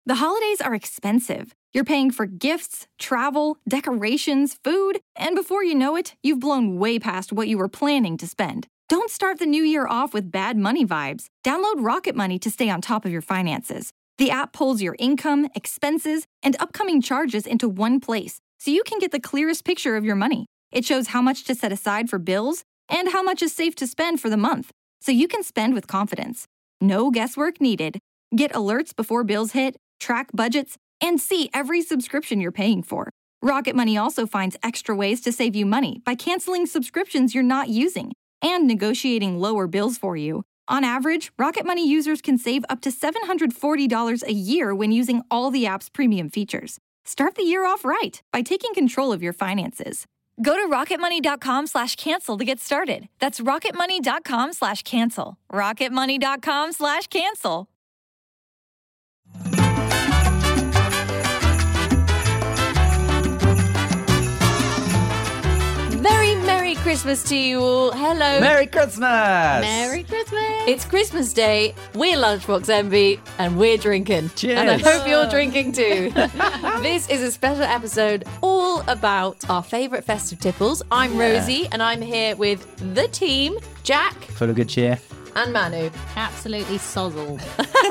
The holidays are expensive. You're paying for gifts, travel, decorations, food, and before you know it, you've blown way past what you were planning to spend. Don't start the new year off with bad money vibes. Download Rocket Money to stay on top of your finances. The app pulls your income, expenses, and upcoming charges into one place, so you can get the clearest picture of your money. It shows how much to set aside for bills and how much is safe to spend for the month, so you can spend with confidence. No guesswork needed. Get alerts before bills hit, track budgets, and see every subscription you're paying for. Rocket Money also finds extra ways to save you money by canceling subscriptions you're not using and negotiating lower bills for you. On average, Rocket Money users can save up to $740 a year when using all the app's premium features. Start the year off right by taking control of your finances. Go to rocketmoney.com/cancel to get started. That's rocketmoney.com/cancel. rocketmoney.com/cancel. Very Merry Christmas to you all. Hello. Merry Christmas! Merry Christmas! It's Christmas Day. We're Lunchbox Envy and we're drinking. Cheers. And I hope you're drinking too. This is a special episode all about our favourite festive tipples. I'm Rosie and I'm here with the team, Jack Full of good cheer. and Manu. Absolutely sozzle.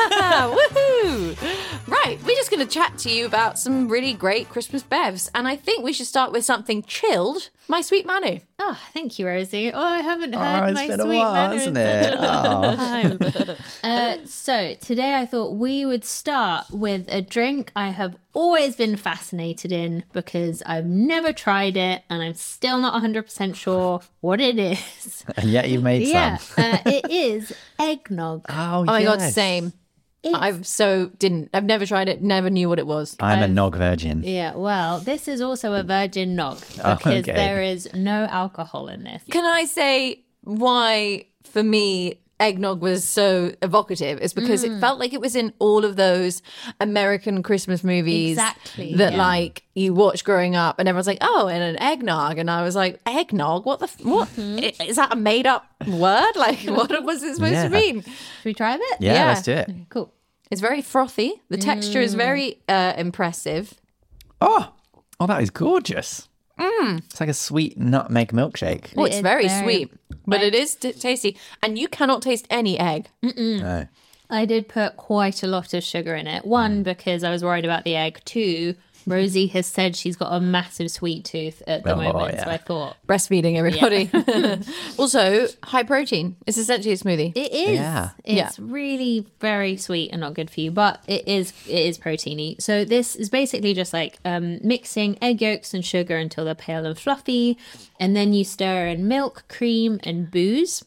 Woohoo! Right, we're just going to chat to you about some really great Christmas bevs. And I think we should start with something chilled. My sweet Manu. Oh, thank you, Rosie. Oh, I haven't heard It's my been a sweet while, manner hasn't in it? such a long time. So today I thought we would start with a drink I have always been fascinated in because I've never tried it and I'm still not 100% sure what it is. And yet you made some. It is eggnog. Oh my God, yes. same. It's- I've never tried it, never knew what it was. I'm a nog virgin. Yeah, well, this is also a virgin nog Oh, because okay. there is no alcohol in this. Can I say why, for me, eggnog was so evocative? It's because it felt like it was in all of those American Christmas movies Exactly, that, yeah. like, you watched growing up, and everyone's like, "Oh, and an eggnog," and I was like, "Eggnog? What the? What is that? A made-up word? Like, what was it supposed to mean?" Should we try a bit? Yeah, Yeah. let's do it. Cool. It's very frothy. The texture is very impressive. Oh, that is gorgeous. It's like a sweet nutmeg milkshake. Oh, It it's is very very- sweet, but it is tasty, and you cannot taste any egg. No. I did put quite a lot of sugar in it. One, because I was worried about the egg. Two, Rosie has said she's got a massive sweet tooth at the Oh, moment. yeah. So I thought, Breastfeeding, everybody. Also, high protein. It's essentially a smoothie. it is. Yeah. It's really very sweet and not good for you, but it is proteiny. So this is basically just like mixing egg yolks and sugar until they're pale and fluffy. And then you stir in milk, cream, and booze,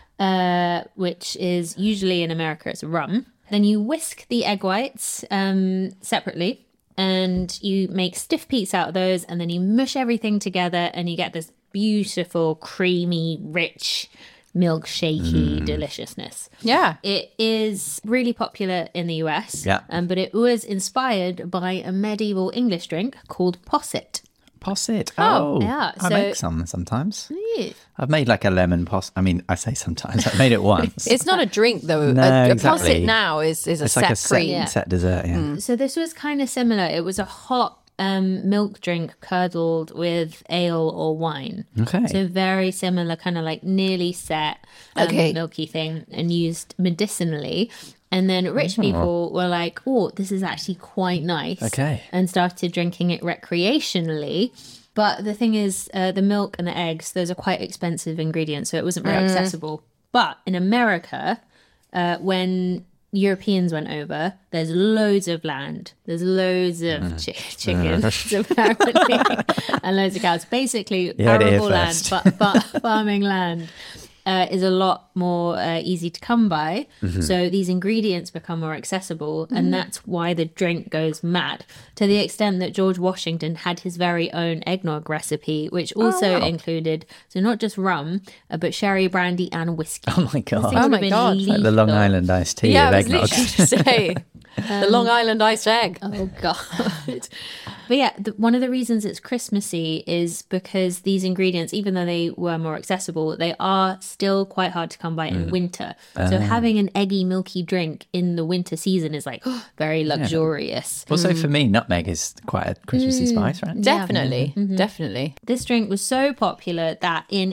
which is usually in America, it's rum. Then you whisk the egg whites separately. And you make stiff peaks out of those, and then you mush everything together, and you get this beautiful, creamy, rich, milkshakey deliciousness. Yeah. It is really popular in the US, Yeah. but it was inspired by a medieval English drink called posset. Posset. Oh, Oh, yeah, I so- make some sometimes. Yeah. I've made like a lemon posset. I mean, I say sometimes. I've made it once. It's not a drink, though. No, a exactly. posset now is a It's set like a cream. Yeah. set dessert. Yeah. So this was kind of similar. It was a hot milk drink curdled with ale or wine. Okay. So very similar, kind of like nearly set Okay. milky thing and used medicinally. And then rich people were like, oh, this is actually quite nice. Okay. And started drinking it recreationally. But the thing is, the milk and the eggs, those are quite expensive ingredients, so it wasn't very accessible. But in America, when Europeans went over, there's loads of land. There's loads of chickens, apparently, and loads of cows. Basically, You heard it here arable land, first. but farming land is a lot more easy to come by. So these ingredients become more accessible, and that's why the drink goes mad, to the extent that George Washington had his very own eggnog recipe, which also included, so not just rum, but sherry, brandy, and whiskey. Oh my God. This thing would my have been God. Like the Long lethal. Island iced tea Yeah, of I was eggnog. literally to say the Long Island iced egg. Oh, God. But yeah, one of the reasons it's Christmassy is because these ingredients, even though they were more accessible, they are still quite hard to come by in winter. So having an eggy, milky drink in the winter season is like very luxurious. Also, for me, nutmeg is quite a Christmassy spice, right? Definitely, definitely. This drink was so popular that in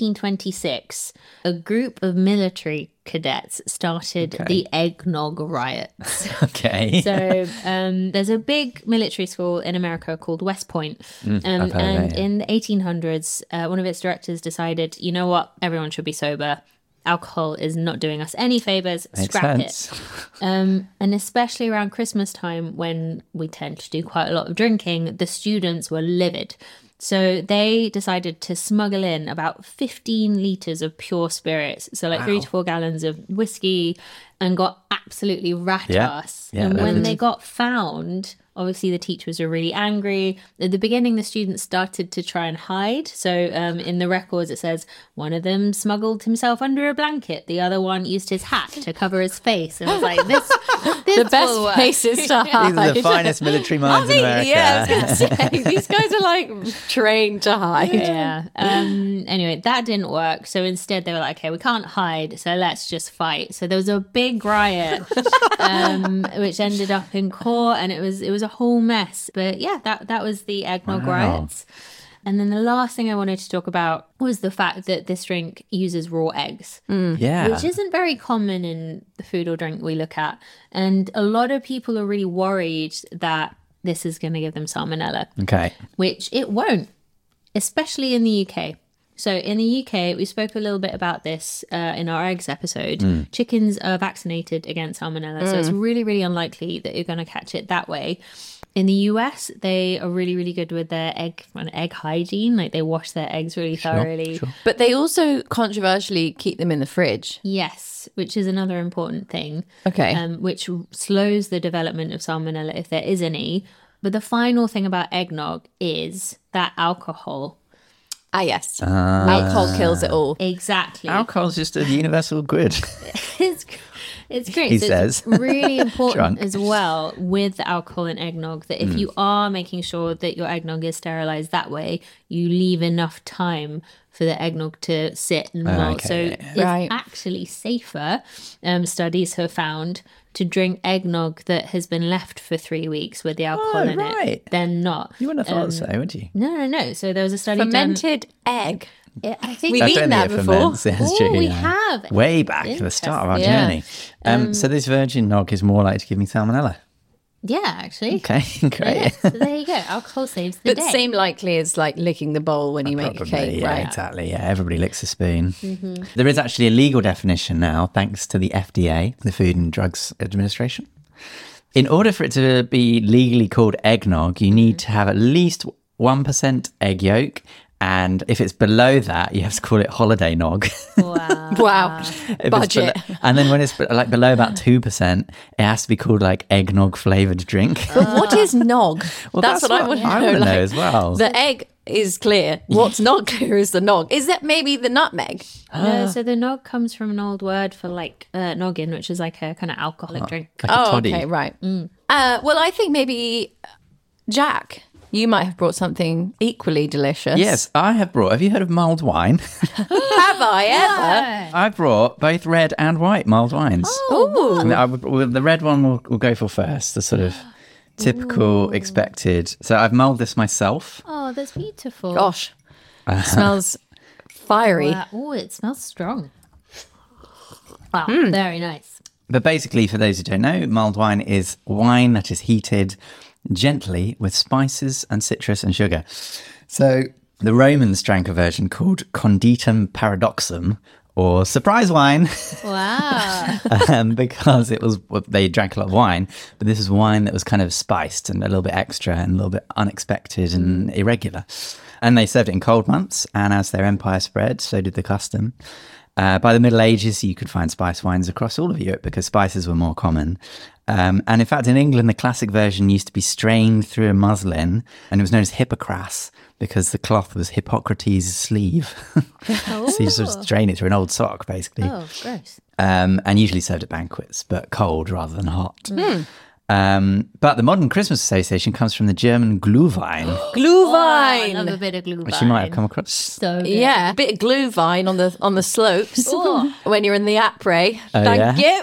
1826, a group of military cadets started the eggnog riots. Okay. So there's a big military school in America called West Point. And in the 1800s, one of its directors decided, you know what, everyone should be sober. Alcohol is not doing us any favors. Scrap it. And especially around Christmas time, when we tend to do quite a lot of drinking, the students were livid. So they decided to smuggle in about 15 litres of pure spirits. So like 3 to 4 gallons of whiskey, and got absolutely rat-ass. Yeah, and when they got found, obviously the teachers were really angry. At the beginning, the students started to try and hide. So in the records, it says one of them smuggled himself under a blanket. The other one used his hat to cover his face. And I was like, this The best places to hide. These are the finest military minds in America. Yeah, I was going to say, these guys are like trained to hide. Yeah. Anyway, that didn't work. So instead they were like, okay, we can't hide, so let's just fight. So there was a big riot, which ended up in court, and it was a whole mess. But yeah, that was the eggnog riots. And then the last thing I wanted to talk about was the fact that this drink uses raw eggs. Yeah. Which isn't very common in the food or drink we look at. And a lot of people are really worried that this is going to give them salmonella. Okay. Which it won't, especially in the UK. So in the UK, we spoke a little bit about this in our eggs episode. Chickens are vaccinated against salmonella, so it's really, really unlikely that you're going to catch it that way. In the US, they are really, really good with their egg hygiene. Like they wash their eggs really thoroughly. Sure. But they also controversially keep them in the fridge. Yes, which is another important thing. Okay. Which slows the development of salmonella if there is any. But the final thing about eggnog is that alcohol. Ah, yes. Alcohol kills it all. Exactly. Alcohol's just a universal good. It's great. He So says. It's really important Drunk. as well with the alcohol and eggnog that if you are making sure that your eggnog is sterilized that way, you leave enough time for the eggnog to sit and melt. So Okay. it's Right. actually safer, studies have found, to drink eggnog that has been left for 3 weeks with the alcohol in right. it than not. You wouldn't have thought so, would you? No. So there was a study Fermented egg. done. I think We've I eaten don't that think it before. ferments, that's Oh, true, we yeah. have. Way back at the start of our Interesting. journey. So this virgin nog is more likely to give me salmonella. Yeah, actually. Okay, great. Yeah, so there you go. Alcohol saves the But day. same likely as like licking the bowl when you make a Probably, cake, yeah, right? exactly. Yeah, everybody licks a spoon. There is actually a legal definition now, thanks to the FDA, the Food and Drugs Administration. In order for it to be legally called eggnog, you need to have at least 1% egg yolk. And if it's below that, you have to call it holiday nog. Wow. Wow. If it's Budget. and then when it's like below about 2%, it has to be called like eggnog flavored drink. But what is nog? Well, that's what I want to know. wanna Like, as well. The egg is clear. What's not clear is the nog. Is that maybe the nutmeg? No, so the nog comes from an old word for like noggin, which is like a kind of alcoholic drink. Like a Oh, toddy. okay, right. Well, I think maybe Jack, you might have brought something equally delicious. Yes, I have brought. Have you heard of mulled wine? Have I ever? I brought both red and white mulled wines. Ooh. And the red one we'll go for first, the sort of typical expected. So I've mulled this myself. Oh, that's beautiful. Gosh. Smells fiery. Wow. Oh, it smells strong. Wow, very nice. But basically, for those who don't know, mulled wine is wine that is heated gently with spices and citrus and sugar. So the Romans drank a version called Conditum Paradoxum, or surprise wine, Wow. because they drank a lot of wine, but this is wine that was kind of spiced and a little bit extra and a little bit unexpected and irregular. And they served it in cold months, and as their empire spread, so did the custom. By the Middle Ages, you could find spice wines across all of Europe because spices were more common. And in fact, in England, the classic version used to be strained through a muslin, and it was known as hippocras because the cloth was Hippocrates' sleeve. So you just sort of strain it through an old sock, basically. Oh, gross. And usually served at banquets, but cold rather than hot. But the modern Christmas association comes from the German Glühwein, I Glühwein. love a bit of glue. which you might have come across. So good. Yeah, a bit of Glühwein on the slopes Oh. when you're in the après. Oh, Thank you.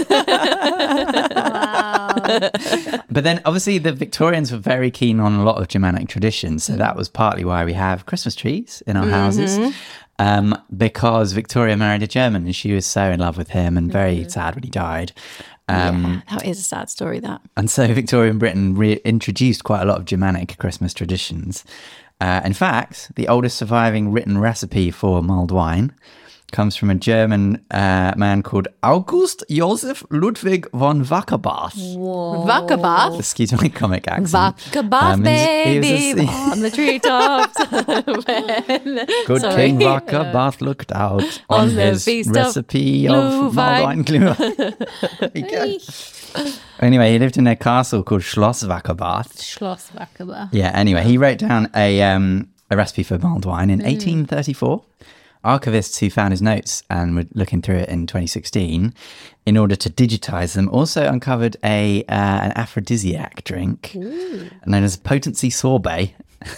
But then obviously the Victorians were very keen on a lot of Germanic traditions. So that was partly why we have Christmas trees in our houses. Because Victoria married a German and she was so in love with him and very sad when he died. That is a sad story, that. And so Victorian Britain introduced quite a lot of Germanic Christmas traditions. In fact, the oldest surviving written recipe for mulled wine comes from a German man called August Josef Ludwig von Wackerbarth. Wackerbarth. Excuse my comic accent. Wackerbarth, he was baby, on the treetops. Good Sorry. King Wackerbarth looked out on On the his feast of recipe of mulled wine. Glühwein. There you go. Anyway, he lived in a castle called Schloss Wackerbarth. Schloss Wackerbarth. Yeah, anyway, he wrote down a recipe for mulled wine in 1834. Archivists who found his notes and were looking through it in 2016, in order to digitize them, also uncovered an aphrodisiac drink known as potency sorbet.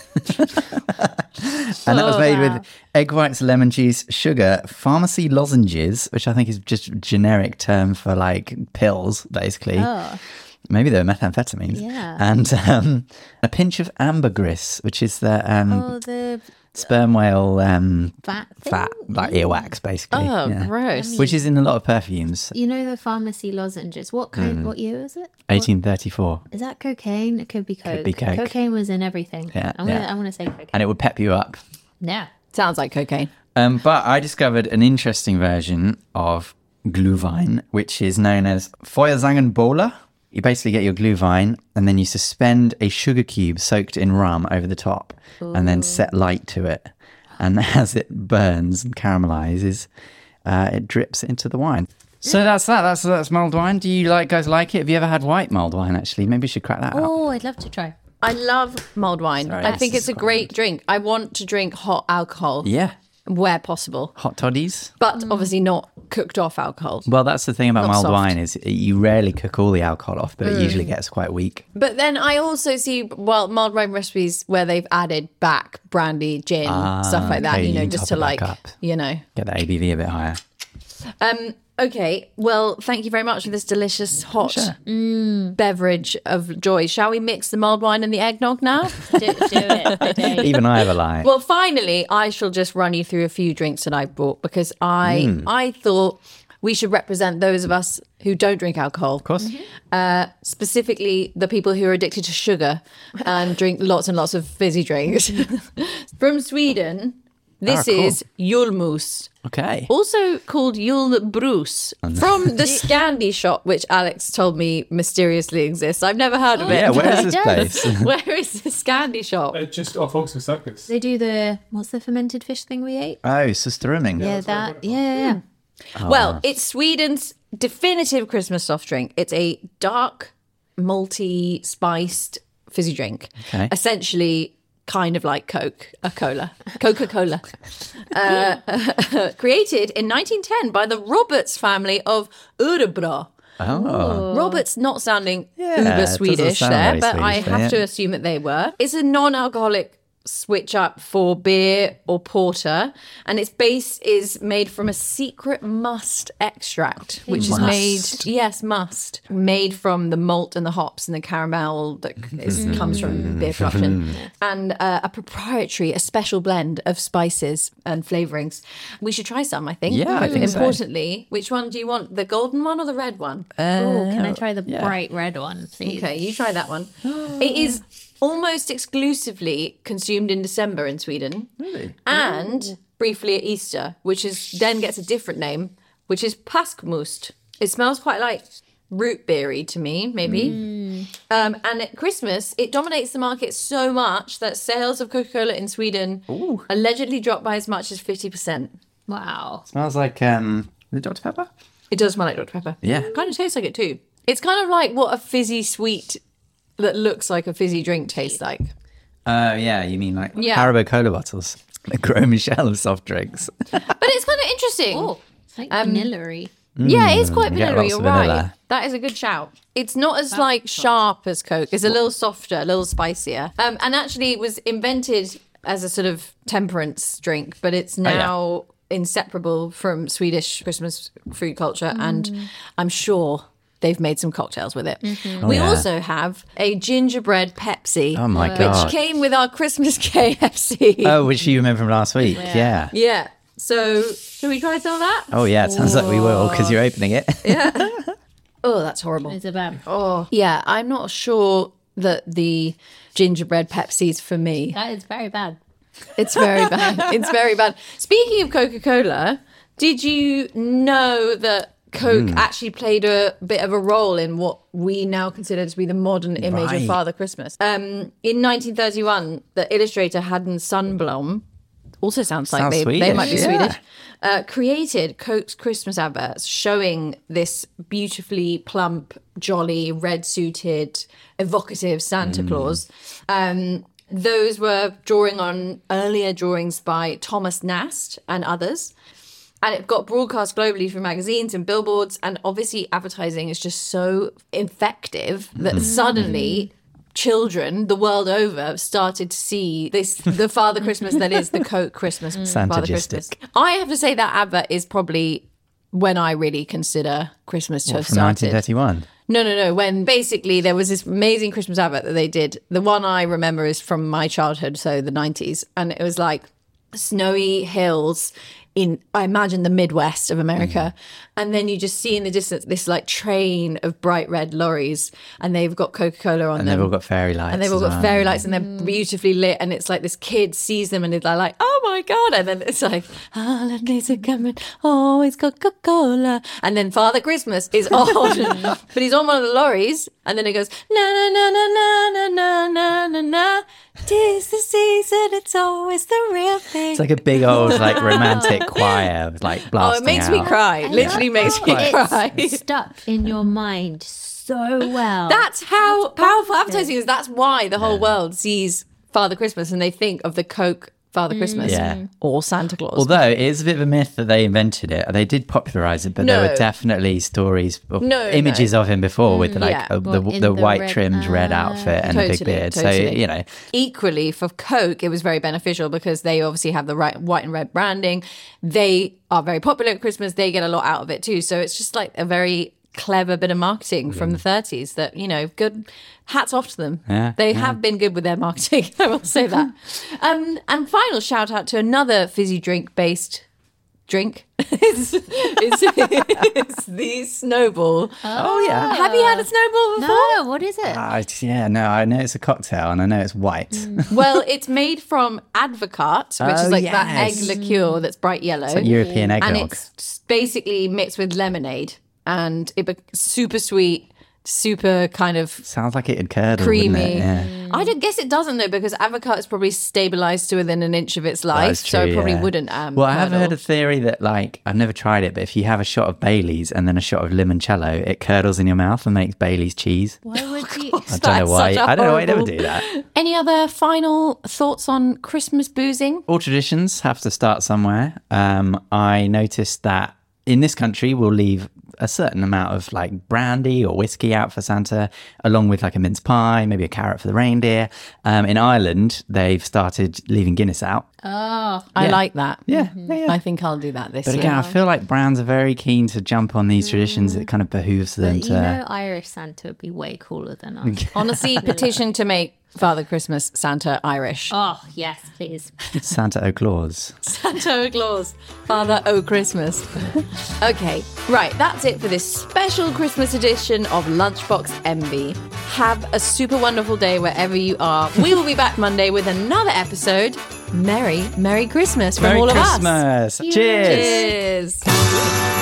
And that was made with egg whites, lemon juice, sugar, pharmacy lozenges, which I think is just a generic term for like pills, basically. Oh. Maybe they were methamphetamines. Yeah. And a pinch of ambergris, which is the The sperm whale fat thing? fat, like earwax, basically. Oh, Yeah. gross. Which is in a lot of perfumes. You know the pharmacy lozenges. What kind? What year is it? 1834. Is that cocaine? It could be coke. be coke. Cocaine was in everything. Yeah, I'm yeah. gonna say cocaine. And it would pep you up. Yeah. Sounds like cocaine. But I discovered an interesting version of Glühwein, which is known as Feuerzangenbowle. You basically get your Glühwein and then you suspend a sugar cube soaked in rum over the top and then set light to it. And as it burns and caramelizes, it drips into the wine. So that's that. That's mulled wine. Do you guys like it? Have you ever had white mulled wine, actually? Maybe we should crack that out. Oh, I'd love to try. I love mulled wine. Sorry, I think this it's is a quite great drink. I want to drink hot alcohol Yeah. where possible, Hot toddies. but obviously not cooked off alcohol. Well, that's the thing about Not mulled soft. wine is you rarely cook all the alcohol off, but it usually gets quite weak. But then I also see, mulled wine recipes where they've added back brandy, gin, stuff like that, okay, you know, you just top to it back up. you know. Get the ABV a bit higher. Okay, well, thank you very much for this delicious hot beverage of joy. Shall we mix the mulled wine and the eggnog now? Do it. I do. Even I have a lie. Well, finally, I shall just run you through a few drinks that I brought because I thought we should represent those of us who don't drink alcohol. Of course. Specifically, the people who are addicted to sugar and drink lots and lots of fizzy drinks. From Sweden, this cool. is Julmust. Okay. Also called Julbrus, from the Scandi shop, which Alex told me mysteriously exists. I've never heard of it. Yeah, where is this It does. place? Where is the Scandi shop? Just off Oxford Circus. They do what's the fermented fish thing we ate? Oh, Susteruming. Yeah, that. Yeah. Well, it's Sweden's definitive Christmas soft drink. It's a dark, malty, spiced fizzy drink. Okay. Essentially, kind of like Coca-Cola. Created in 1910 by the Roberts family of Örebro. Oh. Roberts not sounding Yeah, it uber doesn't Swedish sound there, very but I Swedish there, have to yeah. assume that they were. It's a non-alcoholic switch up for beer or porter, and its base is made from a secret must extract, which is made from the malt and the hops and the caramel that comes from beer production, and a special blend of spices and flavorings. We should try some, I think. Yeah, I think so. Importantly, which one do you want? The golden one or the red one? Oh, can I try the bright red one, please? Okay, you try that one. It is almost exclusively consumed in December in Sweden. Really? And briefly at Easter, which then gets a different name, which is Påskmust. It smells quite like root beery to me, maybe. And at Christmas, it dominates the market so much that sales of Coca-Cola in Sweden allegedly dropped by as much as 50%. Wow. Smells like the Dr. Pepper? It does smell like Dr. Pepper. Yeah. Kind of tastes like it too. It's kind of like what a fizzy sweet that looks like a fizzy drink tastes like. Oh, yeah. You mean like Yeah. Haribo cola bottles? The Gros Michel of soft drinks. But it's kind of interesting. Oh, it's like vanilla-y. Yeah, it is quite you get vanilla. lots You're of right. vanilla. That is a good shout. It's not as like sharp as Coke. It's a little softer, a little spicier. And actually, it was invented as a sort of temperance drink, but it's now inseparable from Swedish Christmas food culture. And I'm sure they've made some cocktails with it. We also have a gingerbread Pepsi. Oh my God. Which came with our Christmas KFC. Oh, which you remember from last week? Yeah. Yeah. So, should we try some of that? Oh yeah, it sounds like we will because you're opening it. Oh, that's horrible. Is it bad? Oh, yeah. I'm not sure that the gingerbread Pepsi's for me. That is very bad. It's very bad. It's very bad. Speaking of Coca-Cola, did you know that Coke actually played a bit of a role in what we now consider to be the modern image of Right. Father Christmas? In 1931, the illustrator Haddon Sundblom, also sounds like Sounds they might be Swedish, yeah. Swedish, created Coke's Christmas adverts showing this beautifully plump, jolly, red-suited, evocative Santa Claus. Those were drawing on earlier drawings by Thomas Nast and others. And it got broadcast globally through magazines and billboards. And obviously, advertising is just so effective that suddenly children the world over started to see the Father Christmas that is the Coke Christmas. Father Christmas. Santagistic. I have to say that advert is probably when I really consider Christmas to have From started. 1931. No. When basically there was this amazing Christmas advert that they did. The one I remember is from my childhood, so the 90s. And it was like snowy hills in, I imagine, the Midwest of America. And then you just see in the distance this like train of bright red lorries, and they've got Coca-Cola on And them. they've all got fairy lights. And they've all as got well. fairy lights and they're beautifully lit. And it's like this kid sees them and they're like, oh my God. And then it's like, holidays are coming. Oh, it's Coca-Cola. And then Father Christmas is on. But he's on one of the lorries. And then it goes, na na na na na na na na na na. 'Tis the season, it's always the real thing. It's like a big old like romantic choir like Oh, blasting it makes me out. cry. Literally makes me cry. It's stuck in your mind so well. That's how powerful advertising is. That's why the whole world sees Father Christmas and they think of the Coke Father Christmas Yeah. or Santa Claus. Although it is a bit of a myth that they invented it. They did popularize it, but there No. were definitely stories of No, images of him before with like yeah. the Well, in the the white red- trimmed red outfit and the big beard. So, you know, Equally for Coke, it was very beneficial because they obviously have the right white and red branding. They are very popular at Christmas. They get a lot out of it too. So it's just like a very clever bit of marketing from the 30s that, you know, good hats off to them. Yeah, They have been good with their marketing, I will say that. And final shout out to another fizzy drink based drink. it's the Snowball. oh yeah. Have you had a Snowball before? no, what is it? Yeah, no, I know it's a cocktail and I know it's white. Well, it's made from Advocaat, which Oh, is like that egg yes. liqueur that's bright yellow. It's like European and eggnog. it's basically mixed with lemonade, and super sweet, super kind of Sounds like it'd curdle, creamy. wouldn't it? Yeah. I don't guess it doesn't though, because Advocaat is probably stabilized to within an inch of its life, That's so it true, probably yeah. wouldn't. Well, I have curdle. heard a theory that, like, I've never tried it, but if you have a shot of Bailey's and then a shot of limoncello, it curdles in your mouth and makes Bailey's cheese. Why would you? I don't know why. I don't know why you never do that. Any other final thoughts on Christmas boozing? All traditions have to start somewhere. I noticed that in this country, we'll leave a certain amount of like brandy or whiskey out for Santa, along with like a mince pie, maybe a carrot for the reindeer. In Ireland, they've started leaving Guinness out. Oh, I Yeah. like that. Yeah, yeah. I think I'll do that this But year. again, I feel like brands are very keen to jump on these traditions. It kind of behooves them but to. you know, Irish Santa would be way cooler than us. Honestly, petition to make Father Christmas Santa Irish. Oh yes, please. Santa O'Claus. Santa Claus, Father O Christmas. Okay, right, that's it for this special Christmas edition of Lunchbox Envy. Have a super wonderful day wherever you are. We will be back Monday with another episode. Merry Christmas from Merry all Christmas. of us. Cheers. Cheers.